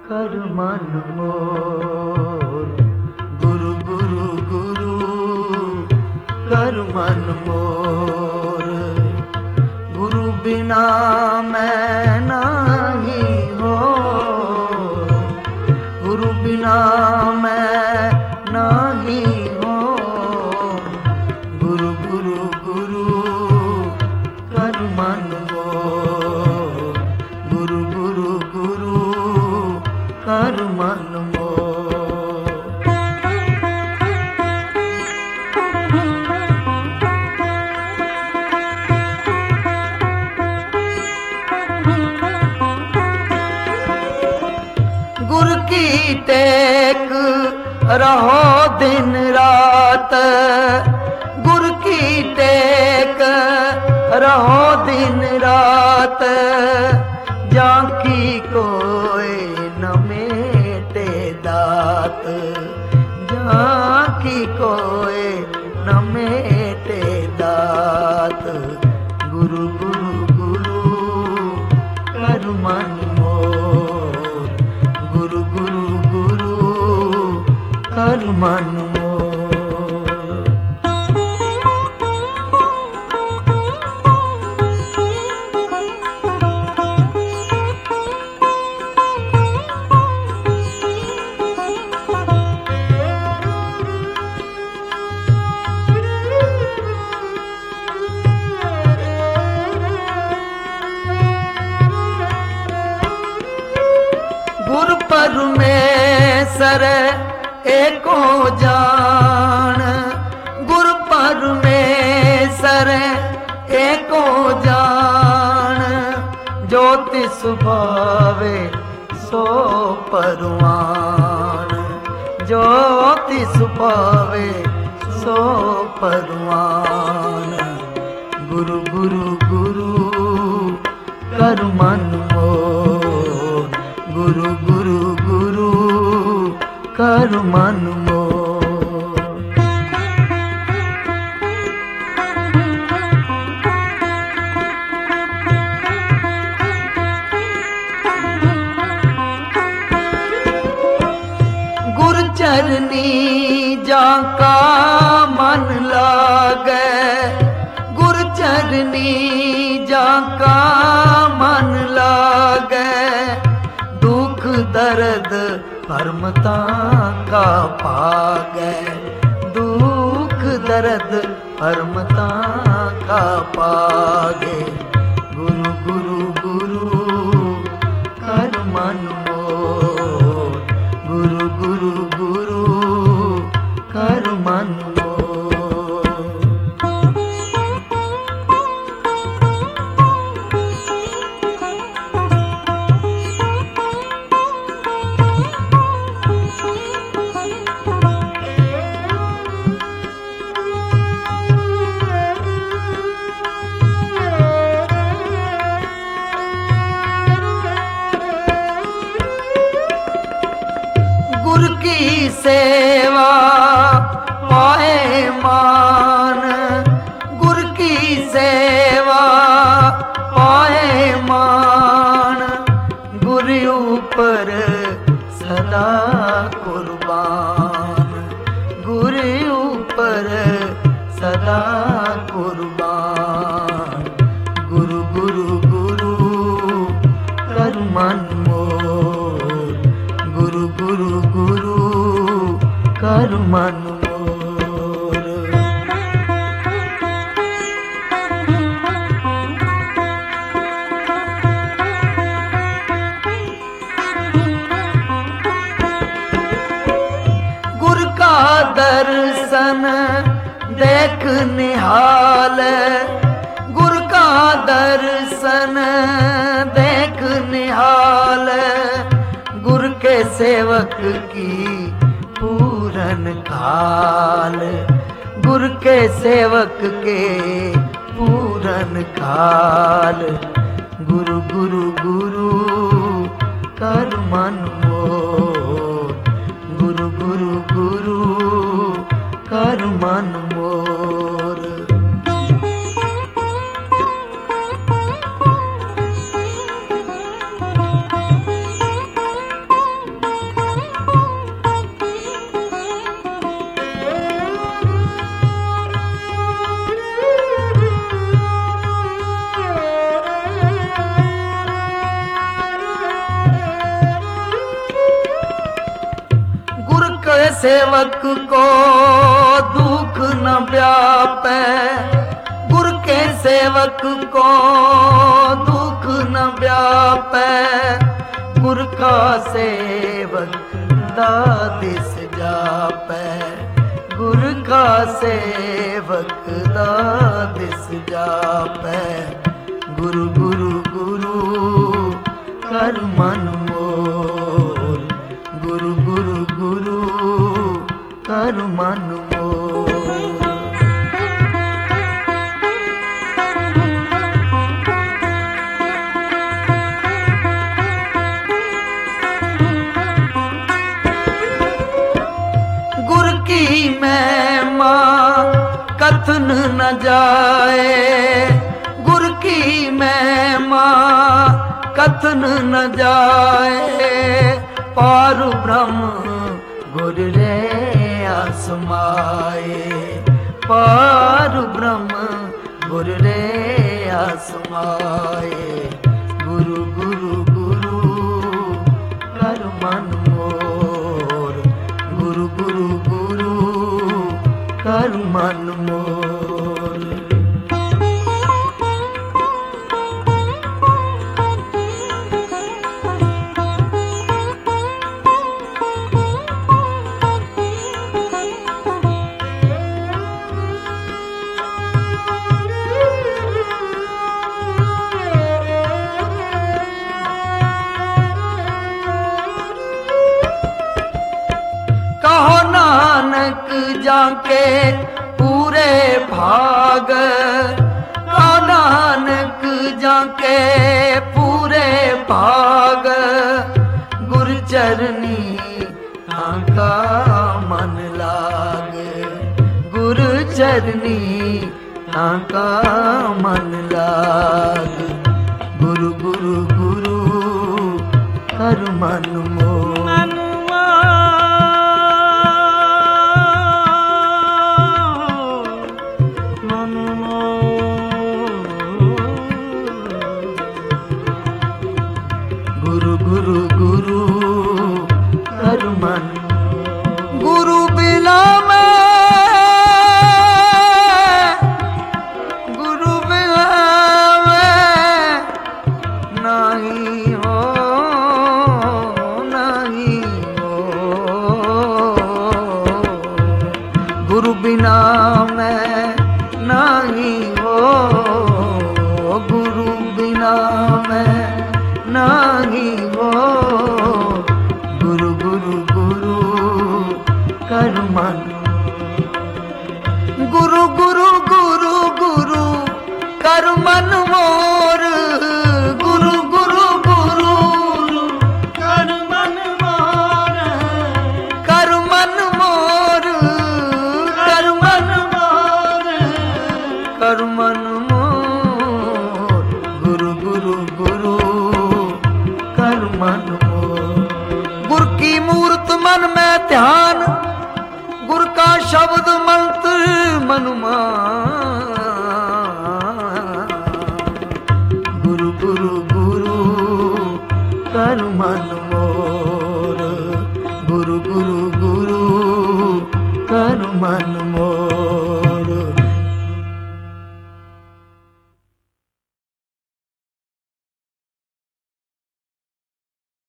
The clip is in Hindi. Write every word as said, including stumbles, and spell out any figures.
कर मन मोर, गुरु गुरु गुरु कर मन मोर। गुरु बिना मैं नहीं हो, गुरु बिना मैं नहीं हो। गुरु गुरु गुरु कर मन मोर, गुरु गुरु गुरु कर मन मोर। गुरु की टेक रहो दिन रात, गुरु की टेक रहो दिन रात। जाकी कोई न मेटे दात, जाकी कोई न मेटे दात। गुरु गुरु गुरु कर मन मोर, गुरु गुरु गुरु कर मन मोर। गुरु परमेश्वर एको जान, गुरु परमेश्वर एको जान। ज्योति सुभावे सो परवान, ज्योति सुभावे सो परवान। गुरु गुरु गुरु कर मन मोर, गुरु गुरु गुरु कर मन मोर। गुरु चरनी जाका मन लागे, गुरु चरनी जाका मन लागे। दुख दर्द परमता का पागे, दुख दर्द परमता का पागे। गुरु गुरु गुरु कर मन मोर, गुरु गुरु गुरु कर मन मोर। गुरु की सेवा पाए मान, गुरु की सेवा पाए मान। गुरु ऊपर सदा कुर्बान, गुरु ऊपर सदा कुर्बान। गुरु गुरु गुरु कर मन मोर, गुरु गुरु गुरु कर मन मोर। गुरु का दर्शन देख निहाल, गुरु का दर्शन देख निहाल। गुरु के सेवक की पूरन काल, गुरु के सेवक के पूरन काल। गुरु गुरु गुरु कर मन मोर, गुरु गुरु गुरु कर मन मोर। सेवक को दुख न व्यापै, गुर के सेवक को दुख न व्यापै, गुर का सेवक दादिस जापै, गुर का सेवक दादिस जापै। गुरु गुरु गुरु कर मन मोर, गुरु गुरु गुरु कर मन मोर। गुर की महिमा कथन न जाए, गुर की महिमा कथन न जाए, पार ब्रह्म गुर रे आसमाए, पार ब्रह्म गुर रे आसमाए। गुरु गुरु गुरु कर मन मोर, गुरु गुरु गुरु कर मन मोर। कहो नानक जाके पूरे भाग, कहो नानक जाके पूरे भाग, गुर चरनी आका मन लाग, गुर चरनी आका मन लाग। गुरु गुरु गुरु कर मन मोर, गुरु गुरु गुरु कर मन